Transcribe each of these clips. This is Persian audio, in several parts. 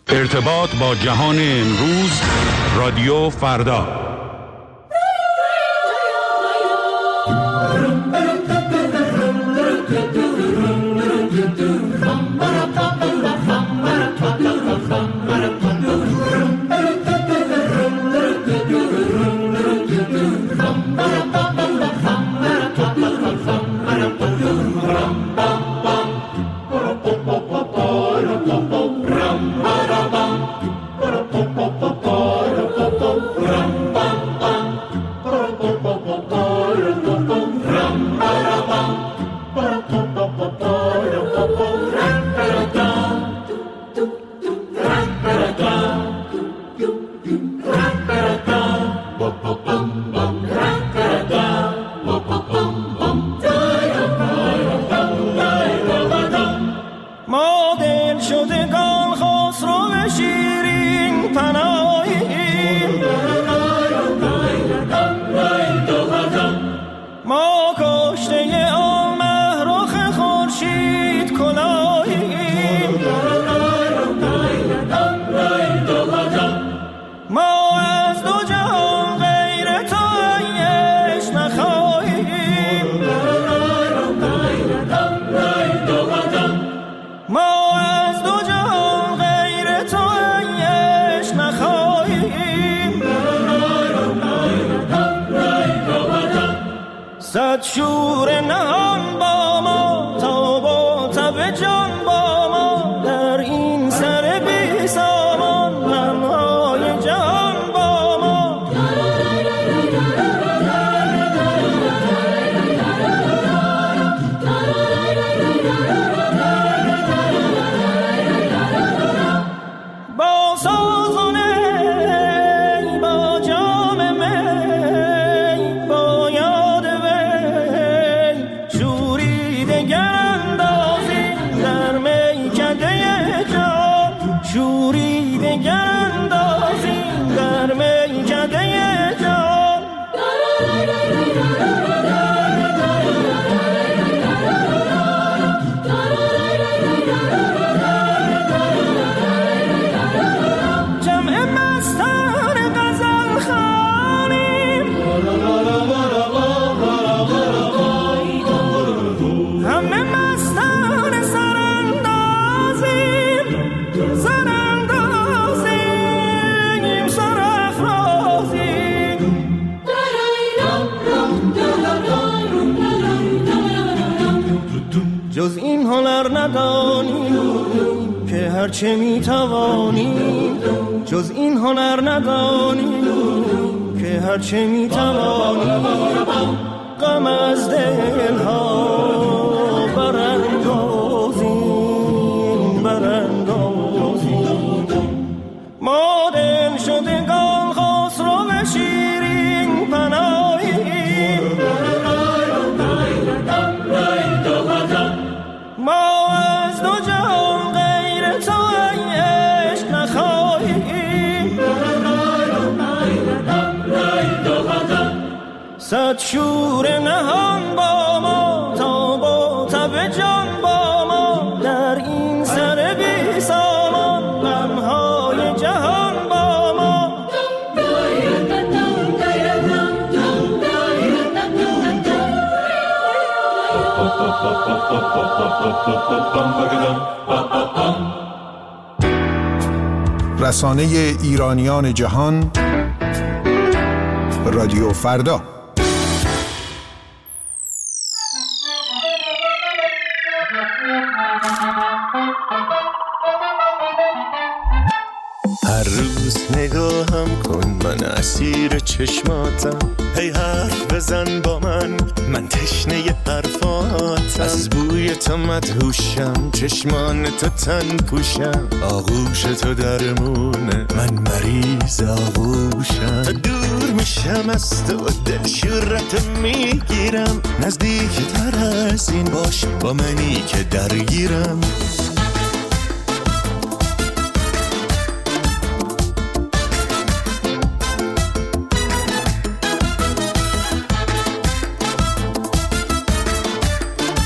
ارتباط با جهان امروز، رادیو فردا. شور نهان با ما تا با تب جان با ما در این سر بی سامان غمهای جهان با ما با سازونه با جام می با یاد شوریده گندازیم در میکده جان جمع مستان غزل خوانیم همه مستان جز این هنر ندانیم که هرچه میتوانیم جز این هنر ندانیم که هرچه میتوانیم غم از دلها براندازیم ما دل شدگان خسرو شیرین پناهیم ما از دو جهان غیر تو ای عشق نخواهیم صد شور نهان با ما تا با تب جان با ما در این سر بی سامان غمهای جهان با ما رسانه ایرانیان جهان، رادیو فردا. هر روز نگاهم کن من اسیر چشماتم هی حرف بزن با من تشنه حرفاتم از بوی تو مدهوشم چشمان تو تن پوشم آغوش تو درمونه من مریض آغوشم تا دور میشم از تو دل شورت میگیرم نزدیک تر از این باش با منی که درگیرم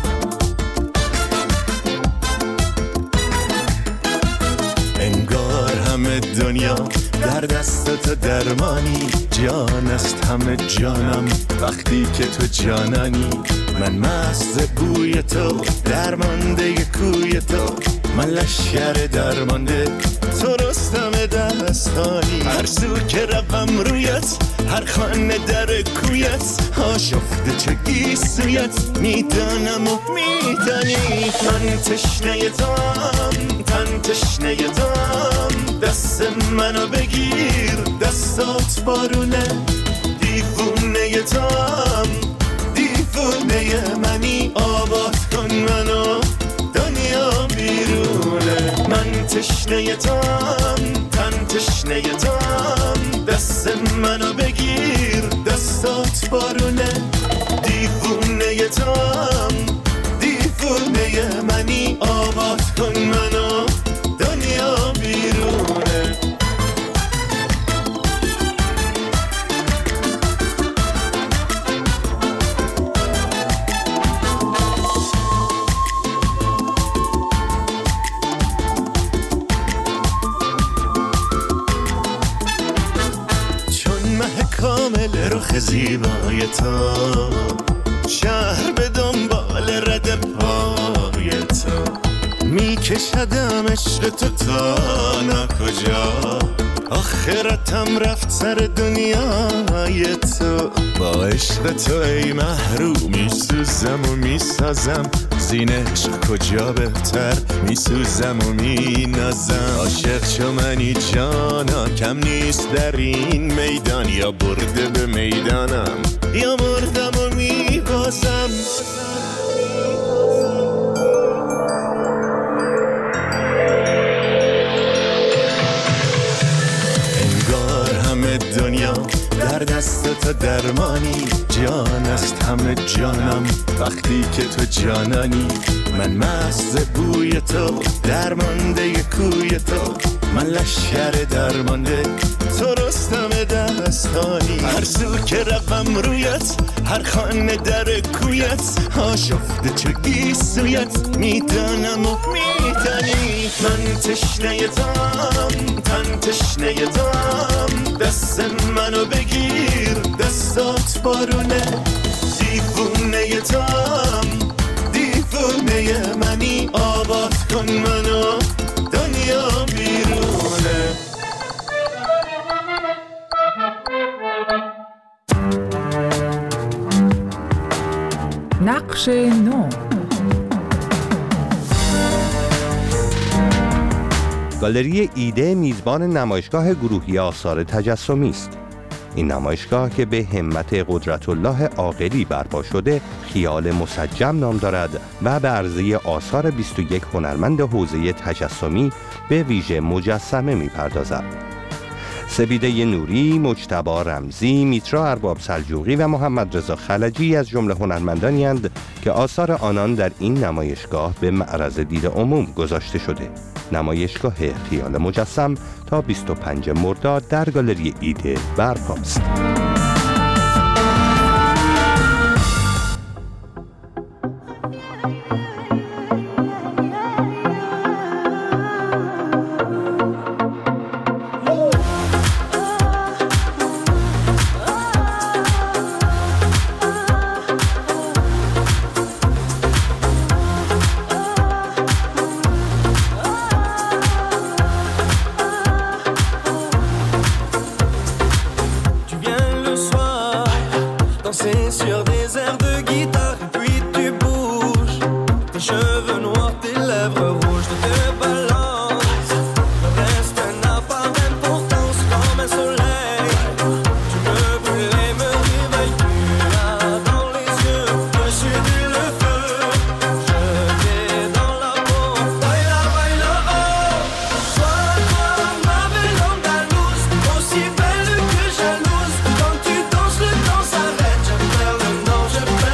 انگار همه دنیا در دست تو درمانی، جان است همه جانم وقتی که تو جانانی. من مست بوی تو درمانده کوی تو، من لشکر درمانده تو رستم دستانی. هر سو که روم رویت، هر خانه در کویت، آشفته چه گیسویت میدانم و میدانی. من تشنه توام، تن تشنه توام، دست منو بگیر دستات بارونه. دیوونه توام، دیوونه منی، آباد کن منو دنیا بیرونه. من تشنه توام، تن تشنه توام، دست منو بگیر دستات بارونه. دیوونه توام، دیوونه منی، آباد کن منو دنیا بیرونه. کامل رخ زیبای تو، شهر به دنبال رد پای تو، میکشدم عشق تو تا ناکجا. آخرتم رفت سر دنیای تو، با عشق تو ای محروم میسوزم و میسازم. زین عشق کجا بهتر میسوزم و مینازم. عاشق چو منی جانا کم نیست در این میدان، یا برده به میدانم یا مردم و میبازم. دنیا در دست تو درمانی، جان است همه جانم وقتی که تو جانانی. من مست بوی تو درمانده کوی تو، من لشکر درمانده تو رستم دستانی. هر سو که روم رویت، هر خانه در کویت، آشفته چه گیسویت میدانم و میدانی. من تشنه توام، تن تشنه توام، دست منو بگیر دستات بارونه. دیوونه توام، دیوونه منی، آباد کن منو دنیا بیرونه. نقش نو. گالری ایده میزبان نمایشگاه گروهی آثار تجسمی است. این نمایشگاه که به همت قدرت الله عاقلی برپا شده، خیال مسجم نام دارد و به عرضه آثار 21 هنرمند حوزه تجسمی به ویژه مجسمه می‌پردازد. سپیده نوری، مجتبی رمزی، میترا ارباب سلجوقی و محمد رضا خلجی از جمله هنرمندانی اند که آثار آنان در این نمایشگاه به معرض دید عموم گذاشته شده. نمایشگاه خیال مجسم تا 25 مرداد در گالری ایده برپاست. Sur des airs de guitare, puis tu bouges tes cheveux noirs, tes lèvres rouges, tu te balances. Le reste n'a pas d'importance comme un soleil. Tu me brûles et me réveilles, tu l'as dans les yeux. Je suis le feu, je t'ai dans la peau. Baila, baila, oh. Toi, ma belle andalouse, aussi belle que jalouse. Quand tu danses, le temps s'arrête. Je perds le nord, je perds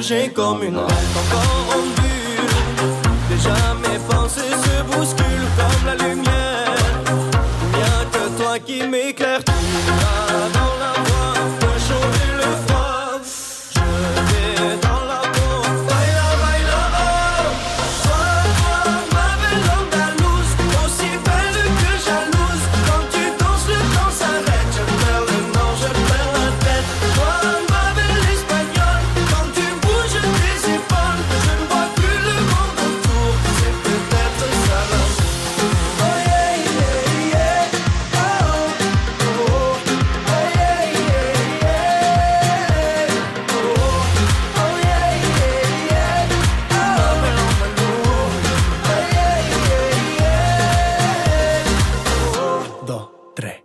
bouger comme une reine. Encore en bulle, déjà mes pensées se bousculent comme la lumière. Il n'y a que toi qui m'éclaire. Tu vas dans la voie de changer le froid. Je vais dans la peau, baila, baila, oh. Toi, ma belle andalouse, aussi belle que jalouse. Quand tu danses, le temps s'arrête. Je perds le nord, je perds la tête. Toi, ma belle espagnole, quand tu bouges tes épaules, je ne vois plus le monde autour. C'est peut-être ça l'amour. Oh yeah, yeah, yeah. Oh, oh, oh. Oh yeah, yeah, yeah. Oh, oh yeah, yeah, yeah. Ma belle andalouse. Oh yeah, yeah, yeah. Oh, 2, 3.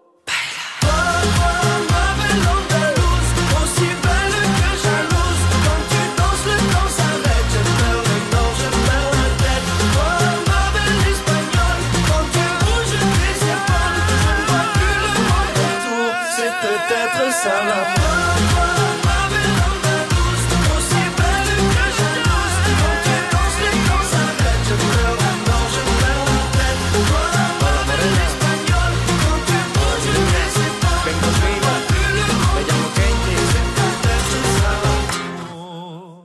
Ma belle andalouse, aussi belle que jalouse. Quand tu danses, le temps s'arrête. Je perds le nord, je perds la tête. Toi, ma belle espagnole, quand tu bouges tes épaules, je ne vois plus le monde autour. C'est peut-être ça la ma belle andalouse, aussi belle que jalouse. Quand tu danses, le temps s'arrête. Je perds le nord, je perds la tête. Toi, ma belle espagnole, quand tu bouges tes épaules, je ne vois plus le monde autour. C'est peut-être ça l'amour.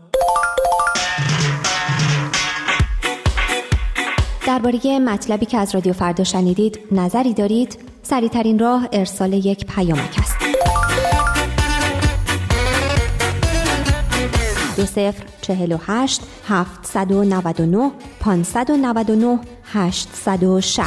درباره مطلبی که از رادیو فردا شنیدید نظری دارید؟ سریع‌ترین راه ارسال یک پیامک است. 2048 799 599 860.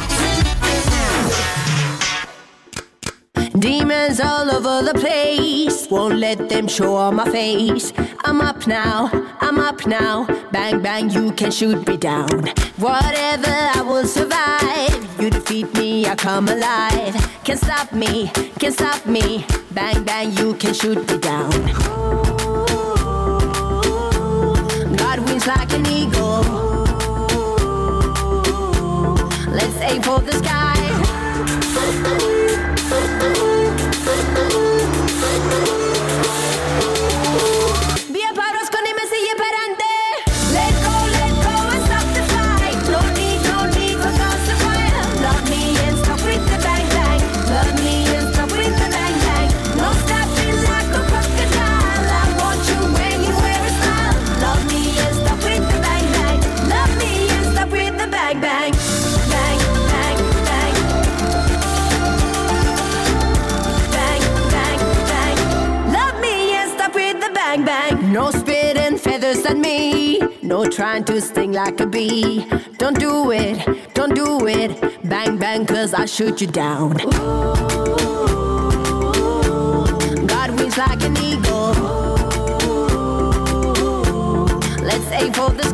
Demons all over the place, won't let them show on my face. I'm up now, bang bang you can shoot me down. Whatever, I will survive. You defeat me, I come alive. Can't stop me, bang bang you can shoot me down. God wins like an eagle. Let's aim for the sky. Via paros con i messi e perante. Let go and stop the fight. No need for cause to fire. Love me and stop with the bang bang. Love me and stop with the bang bang. No stopping like a crocodile. I want you when you wear a smile. Love me and stop with the bang bang. Love me and stop with the bang bang. Bang bang bang. Bang bang bang. Love me and stop with the bang bang. No spit and feathers at me. No trying to sting like a bee. Don't do it. Bang bang cause I shoot you down. God wins like an eagle. Let's aim for the